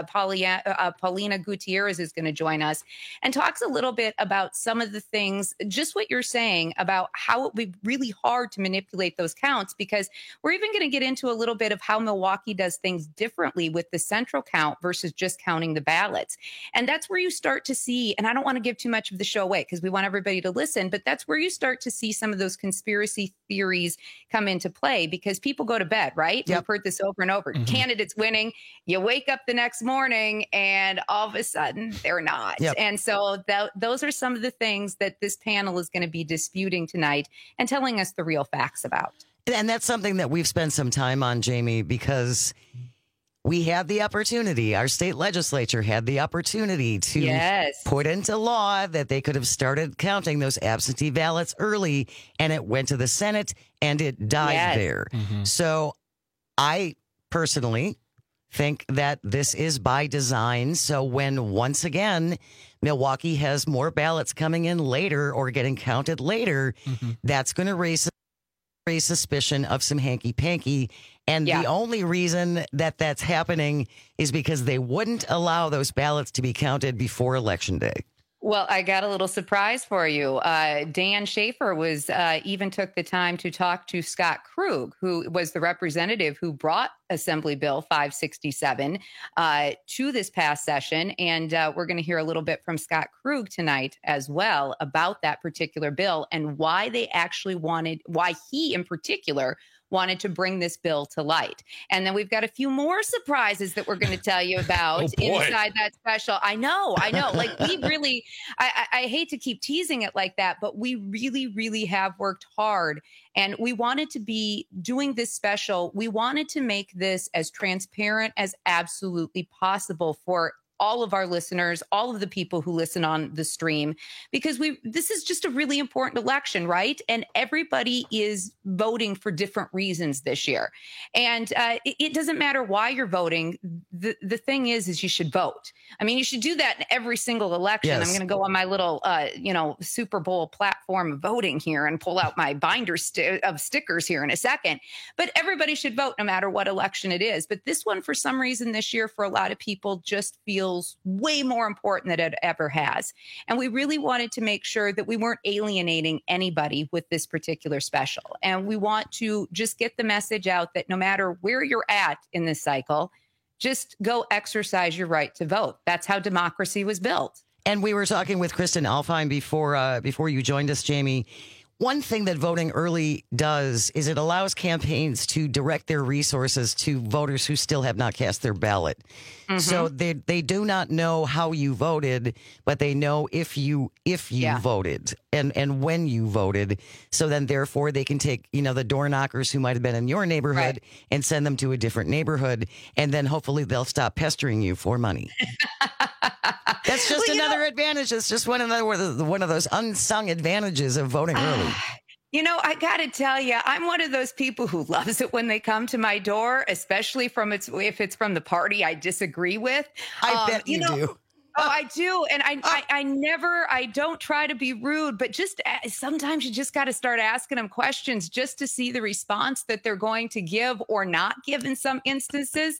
Gutierrez is going to join us and talks a little bit about some of the things, just what you're saying about how it would be really hard to manipulate those counts, because we're even going to get into a little bit of how Milwaukee does things differently with the central count versus just counting the ballots. And that's where you start to see, and I don't want to give too much of the show away because we want everybody to listen, but that's where you start to see some of those conspiracy theories come into play, because people go to bed, right? Yep. We've heard this over and over. Candidates winning. You wake up the next morning and all of a sudden they're not. Yep. And so those are some of the things that this panel is going to be disputing tonight and telling us the real facts about. And that's something that we've spent some time on, Jamie, because we had the opportunity, our state legislature had the opportunity to put into law that they could have started counting those absentee ballots early, and it went to the Senate and it died there. So I personally think that this is by design. So when once again, Milwaukee has more ballots coming in later or getting counted later, that's going to raise suspicion of some hanky-panky. And the only reason that that's happening is because they wouldn't allow those ballots to be counted before Election Day. Well, I got a little surprise for you. Dan Schaefer even took the time to talk to Scott Krug, who was the representative who brought Assembly Bill 567 to this past session. And we're going to hear a little bit from Scott Krug tonight as well about that particular bill and why he in particular wanted to bring this bill to light. And then we've got a few more surprises that we're going to tell you about inside that special. I know. Like we really, I hate to keep teasing it like that, but we really, really have worked hard. And we wanted to be doing this special. We wanted to make this as transparent as absolutely possible for all of our listeners, all of the people who listen on the stream, because this is just a really important election, right? And everybody is voting for different reasons this year. And it doesn't matter why you're voting. The thing is you should vote. I mean, you should do that in every single election. Yes. I'm going to go on my little, Super Bowl platform of voting here and pull out my binder of stickers here in a second. But everybody should vote no matter what election it is. But this one, for some reason this year, for a lot of people, just feels way more important than it ever has. And we really wanted to make sure that we weren't alienating anybody with this particular special. And we want to just get the message out that no matter where you're at in this cycle, just go exercise your right to vote. That's how democracy was built. And we were talking with Kristen Alfheim before you joined us, Jamie. one thing that voting early does is it allows campaigns to direct their resources to voters who still have not cast their ballot. Mm-hmm. So they do not know how you voted, but they know if you voted and when you voted. So then therefore they can take, the door knockers who might have been in your neighborhood and send them to a different neighborhood. And then hopefully they'll stop pestering you for money. That's just another advantage. It's just one of those unsung advantages of voting early. I got to tell you, I'm one of those people who loves it when they come to my door, especially if it's from the party I disagree with. I bet you do. Oh, I do. And I don't try to be rude, but just sometimes you just got to start asking them questions just to see the response that they're going to give or not give in some instances.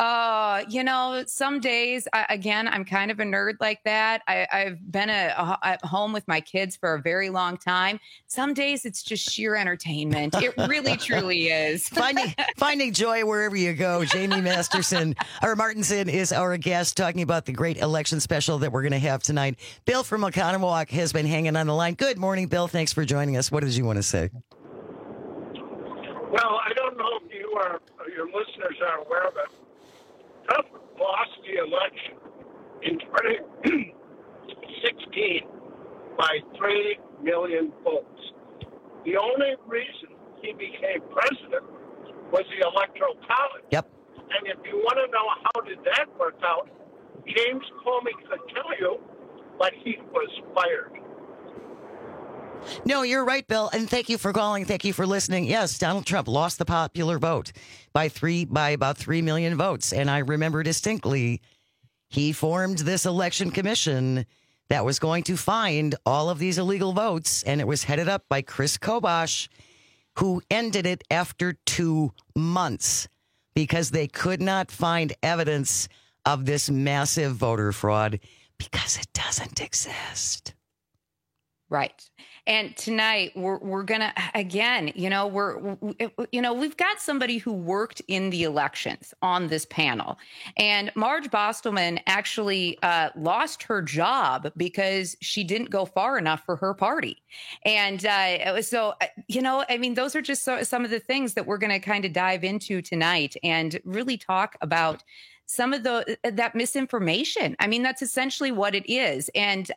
Some days, I'm kind of a nerd like that. I've been at home with my kids for a very long time. Some days it's just sheer entertainment. It really, truly is. Finding joy wherever you go. Jamie Martinson is our guest, talking about the great election special that we're going to have tonight. Bill from Oconomowoc has been hanging on the line. Good morning, Bill. Thanks for joining us. What did you want to say? Well, I don't know if you or your listeners are aware of it. Trump lost the election in 2016 by 3 million votes. The only reason he became president was the Electoral College. Yep. And if you want to know how did that work out, James Comey could tell you, but he was fired. No, you're right, Bill. And thank you for calling. Thank you for listening. Yes, Donald Trump lost the popular vote by about 3 million votes. And I remember distinctly, he formed this election commission that was going to find all of these illegal votes. And it was headed up by Chris Kobosh, who ended it after 2 months because they could not find evidence of this massive voter fraud because it doesn't exist. Right. And tonight we're going to, again, we've got somebody who worked in the elections on this panel. And Marge Bostelman actually lost her job because she didn't go far enough for her party. And those are just some of the things that we're going to kind of dive into tonight and really talk about some of that misinformation. I mean, that's essentially what it is. And,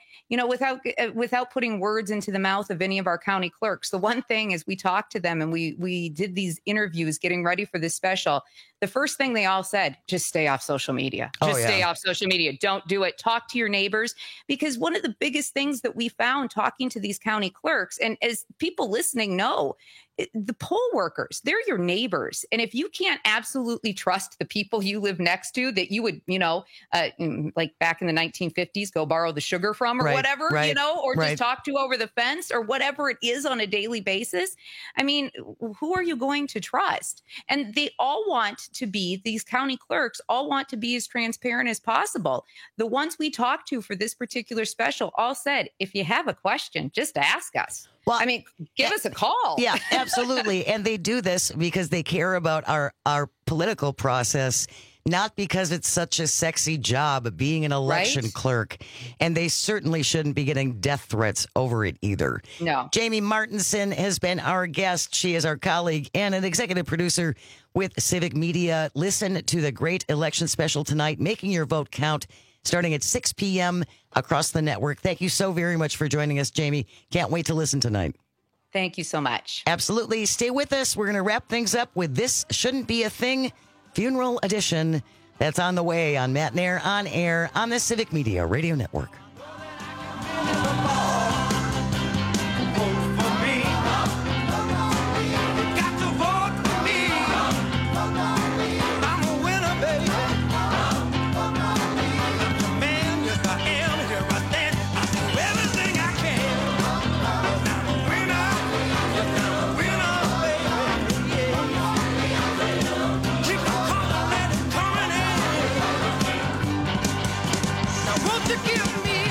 without putting words into the mouth of any of our county clerks, the one thing is we talked to them and we did these interviews getting ready for this special. The first thing they all said, just stay off social media. Stay off social media. Don't do it. Talk to your neighbors. Because one of the biggest things that we found talking to these county clerks, and as people listening know, the poll workers, they're your neighbors. And if you can't absolutely trust the people you live next to that you would, like back in the 1950s, go borrow the sugar from or whatever, or just talk to over the fence or whatever it is on a daily basis. I mean, who are you going to trust? And they all want to be, these county clerks all want to be as transparent as possible. The ones we talked to for this particular special all said, if you have a question, just ask us. Well, I mean, give us a call. Yeah, absolutely. And they do this because they care about our political process, not because it's such a sexy job being an election clerk. And they certainly shouldn't be getting death threats over it either. No. Jamie Martinson has been our guest. She is our colleague and an executive producer with Civic Media. Listen to the great election special tonight, Making Your Vote Count, starting at 6 p.m. across the network. Thank you so very much for joining us, Jamie. Can't wait to listen tonight. Thank you so much. Absolutely. Stay with us. We're going to wrap things up with This Shouldn't Be a Thing Funeral Edition. That's on the way on Matt Nair on air on the Civic Media Radio Network. Won't you give me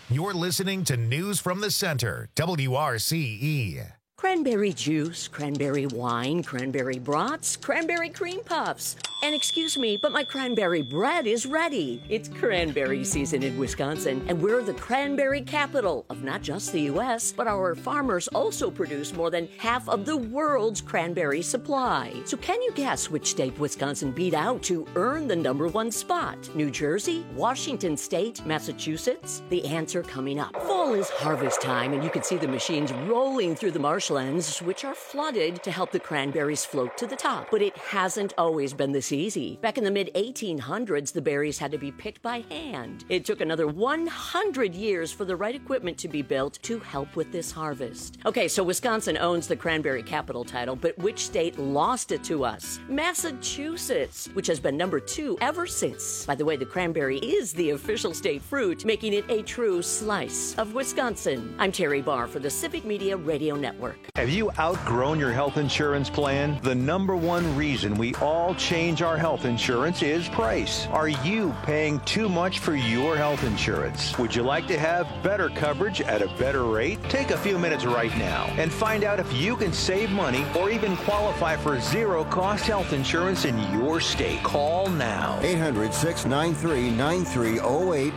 You're listening to News from the Center, WRCE. Cranberry juice, cranberry wine, cranberry brats, cranberry cream puffs. And excuse me, but my cranberry bread is ready. It's cranberry season in Wisconsin, and we're the cranberry capital of not just the U.S., but our farmers also produce more than half of the world's cranberry supply. So can you guess which state Wisconsin beat out to earn the #1 spot? New Jersey, Washington State, Massachusetts? The answer coming up. Fall is harvest time, and you can see the machines rolling through the marshlands, which are flooded to help the cranberries float to the top. But it hasn't always been this easy. Back in the mid-1800s, the berries had to be picked by hand. It took another 100 years for the right equipment to be built to help with this harvest. Okay, so Wisconsin owns the cranberry capital title, but which state lost it to us? Massachusetts, which has been #2 ever since. By the way, the cranberry is the official state fruit, making it a true slice of Wisconsin. I'm Terry Barr for the Civic Media Radio Network. Have you outgrown your health insurance plan? The #1 reason we all change our health insurance is price. Are you paying too much for your health insurance? Would you like to have better coverage at a better rate? Take a few minutes right now and find out if you can save money or even qualify for zero-cost health insurance in your state. Call now. 800-693-9308.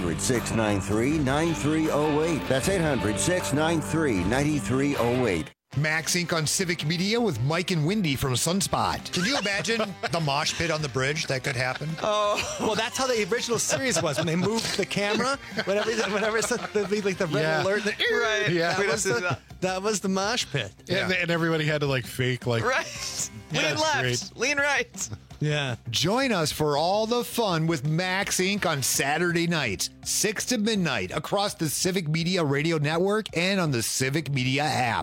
800-693-9308. That's 800-693-9308. Max Inc. on Civic Media with Mike and Wendy from Sunspot. Can you imagine the mosh pit on the bridge that could happen? Oh, well, that's how the original series was when they moved the camera. Whenever it's like the red alert, right? Yeah, that was the mosh pit. Yeah. And everybody had to fake right. Lean left, great. lean right. Yeah. Join us for all the fun with Max Inc. on Saturday nights, 6 to midnight, across the Civic Media Radio Network and on the Civic Media app.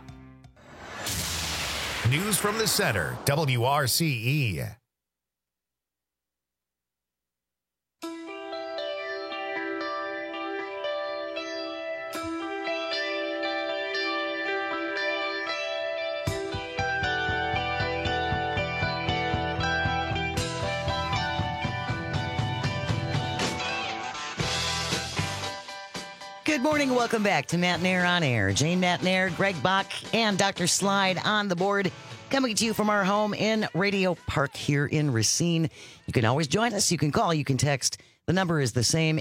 News from the Center, WRCE. Good morning. Welcome back to Matt Nair on Air. Jane Matt Nair, Greg Bach, and Dr. Slide on the board. Coming to you from our home in Radio Park here in Racine. You can always join us. You can call. You can text. The number is the same,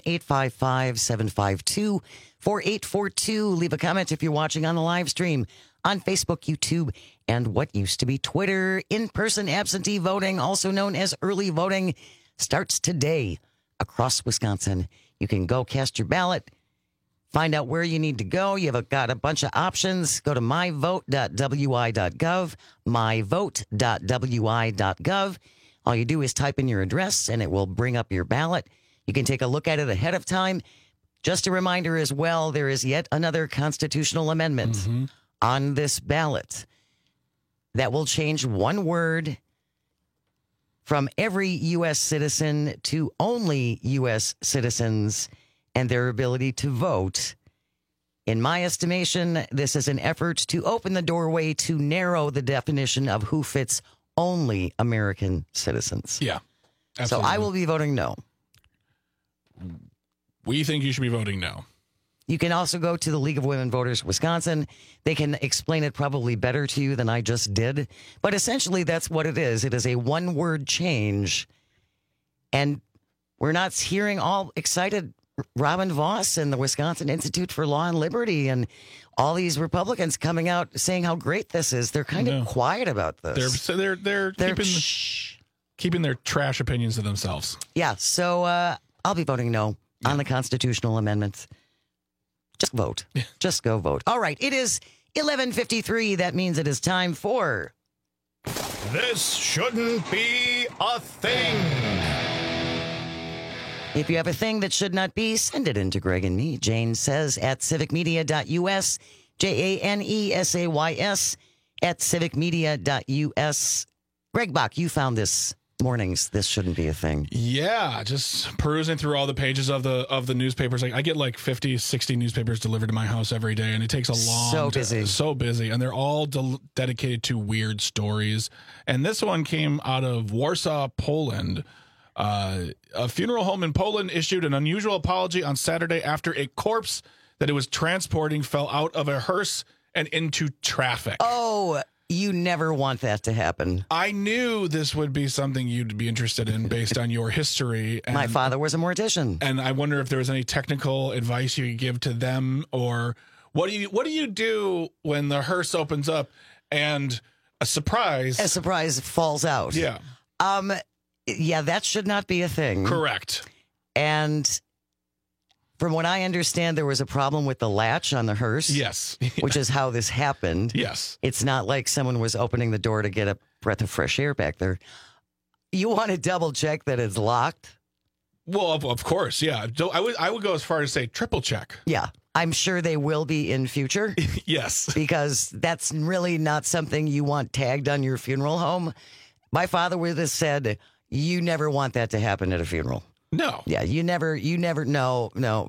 855-752-4842. Leave a comment if you're watching on the live stream on Facebook, YouTube, and what used to be Twitter. In-person absentee voting, also known as early voting, starts today across Wisconsin. You can go cast your ballot. Find out where you need to go. You've got a bunch of options. Go to myvote.wi.gov, myvote.wi.gov. All you do is type in your address, and it will bring up your ballot. You can take a look at it ahead of time. Just a reminder as well, there is yet another constitutional amendment on this ballot that will change one word from every U.S. citizen to only U.S. citizens and their ability to vote. In my estimation, this is an effort to open the doorway to narrow the definition of who fits only American citizens. Yeah, absolutely. So I will be voting no. We think you should be voting no. You can also go to the League of Women Voters Wisconsin. They can explain it probably better to you than I just did. But essentially, that's what it is. It is a one-word change. And we're not hearing all excited Robin Voss and the Wisconsin Institute for Law and Liberty and all these Republicans coming out saying how great this is. They're kind of quiet about this. They're keeping their trash opinions to themselves. Yeah, so I'll be voting no on the constitutional amendments. Just vote. Just go vote. All right, it is 11:53. That means it is time for This Shouldn't Be a Thing. If you have a thing that should not be, send it in to Greg and me. Jane says at civicmedia.us, JANESAYS at civicmedia.us. Greg Bach, you found this morning's This Shouldn't Be a Thing. Yeah, just perusing through all the pages of the newspapers. Like I get 50, 60 newspapers delivered to my house every day, and it takes a long so busy, and they're all dedicated to weird stories. And this one came out of Warsaw, Poland, A funeral home in Poland issued an unusual apology on Saturday after a corpse that it was transporting fell out of a hearse and into traffic. Oh, you never want that to happen. I knew this would be something you'd be interested in based on your history. And, my father was a mortician. And I wonder if there was any technical advice you could give to them, or what do you do when the hearse opens up and a surprise falls out? Yeah. Yeah, that should not be a thing. Correct. And from what I understand, there was a problem with the latch on the hearse. Yes. Which is how this happened. Yes. It's not like someone was opening the door to get a breath of fresh air back there. You want to double check that it's locked? Well, of course, yeah. I would go as far as say triple check. Yeah. I'm sure they will be in future. Yes. Because that's really not something you want tagged on your funeral home. My father would have said, you never want that to happen at a funeral. No. Yeah, you never, no.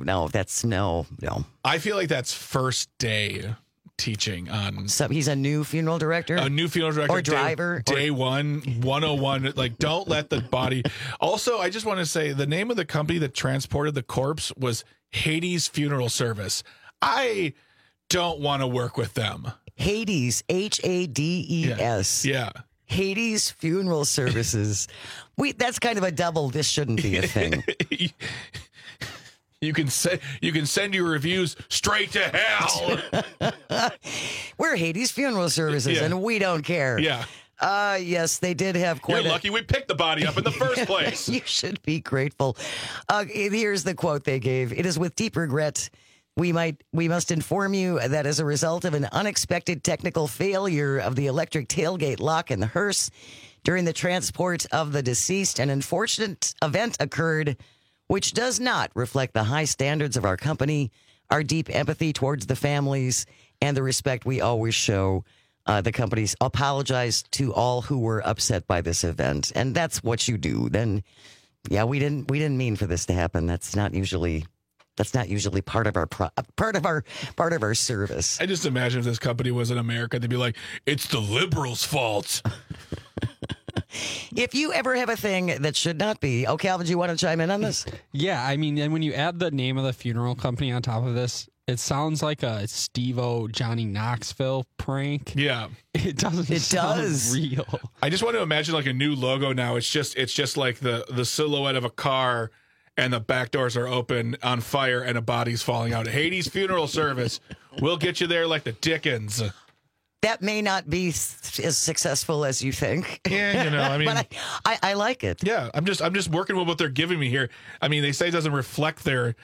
I feel like that's first day teaching on. So he's a new funeral director? A new funeral director. Or driver. Day 101. Like, don't let the body. Also, I just want to say the name of the company that transported the corpse was Hades Funeral Service. I don't want to work with them. Hades, Hades. Yeah. Hades Funeral Services. That's kind of a double. This shouldn't be a thing. You can send your reviews straight to hell. We're Hades Funeral Services, and we don't care. Yeah. Yes, they did have quite. You're lucky we picked the body up in the first place. You should be grateful. Here's the quote they gave. It is with deep regret. We must inform you that as a result of an unexpected technical failure of the electric tailgate lock in the hearse during the transport of the deceased, an unfortunate event occurred which does not reflect the high standards of our company, our deep empathy towards the families, and the respect we always show. The companies apologize to all who were upset by this event, and that's what you do. Then, yeah, we didn't mean for this to happen. That's not usually part of our service. I just imagine if this company was in America, they'd be like, "It's the liberals' fault." If you ever have a thing that should not be, Calvin, do you want to chime in on this? Yeah, I mean, and when you add the name of the funeral company on top of this, it sounds like a Steve-O Johnny Knoxville prank. Yeah, it does real. I just want to imagine like a new logo now. It's just like the silhouette of a car. And the back doors are open on fire and a body's falling out. Hades Funeral Service. We'll get you there like the Dickens. That may not be as successful as you think. Yeah, I mean, but I like it. Yeah, I'm just working with what they're giving me here. I mean, they say it doesn't reflect their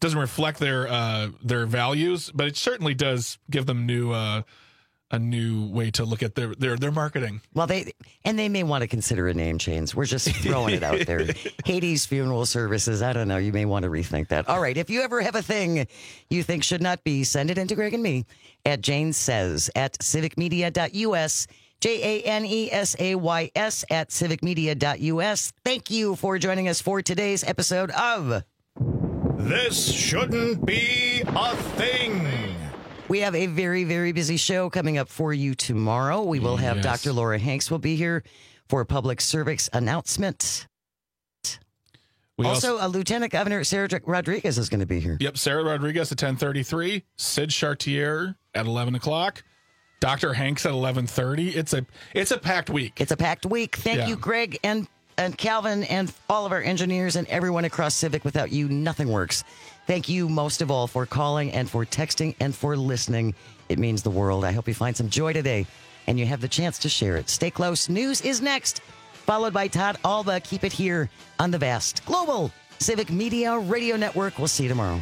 values, but it certainly does give them a new way to look at their marketing. Well, they may want to consider a name change. We're just throwing it out there. Hades Funeral Services. I don't know. You may want to rethink that. All right. If you ever have a thing you think should not be, send it into Greg and me at Jane Says at civicmedia.us. JANESAYS at civicmedia.us. Thank you for joining us for today's episode of This Shouldn't Be a Thing. We have a very, very busy show coming up for you tomorrow. We will have Dr. Laura Hanks will be here for a public service announcement. Also, Lieutenant Governor Sarah Rodriguez is going to be here. Yep, Sarah Rodriguez at 10:33, Sid Chartier at 11 o'clock, Dr. Hanks at 11:30. It's a packed week. It's a packed week. Thank you, Greg and Calvin and all of our engineers and everyone across Civic. Without you, nothing works. Thank you most of all for calling and for texting and for listening. It means the world. I hope you find some joy today and you have the chance to share it. Stay close. News is next, followed by Todd Alba. Keep it here on the vast global Civic Media Radio Network. We'll see you tomorrow.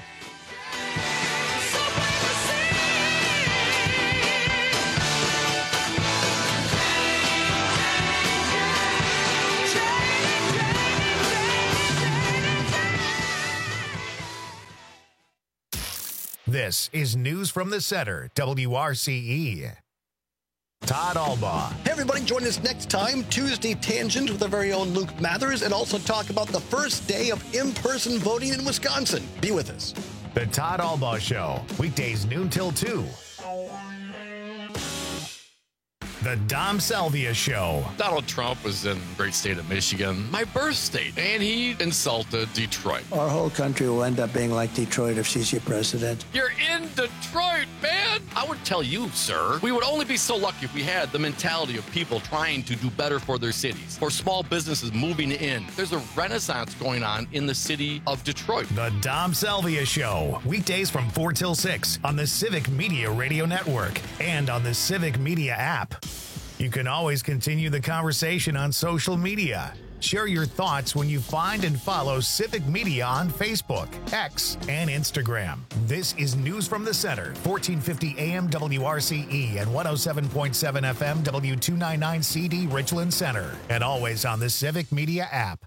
This is News from the Center, WRCE. Todd Alba. Hey, everybody, join us next time, Tuesday Tangent with our very own Luke Mathers, and also talk about the first day of in-person voting in Wisconsin. Be with us. The Todd Alba Show, weekdays noon till 2. The Dom Salvia Show. Donald Trump was in the great state of Michigan, my birth state, and he insulted Detroit. Our whole country will end up being like Detroit if she's your president. You're in Detroit, man! I would tell you, sir, we would only be so lucky if we had the mentality of people trying to do better for their cities, for small businesses moving in. There's a renaissance going on in the city of Detroit. The Dom Salvia Show. Weekdays from 4 till 6 on the Civic Media Radio Network and on the Civic Media app. You can always continue the conversation on social media. Share your thoughts when you find and follow Civic Media on Facebook, X, and Instagram. This is News from the Center, 1450 AM WRCE and 107.7 FM W299 CD Richland Center, and always on the Civic Media app.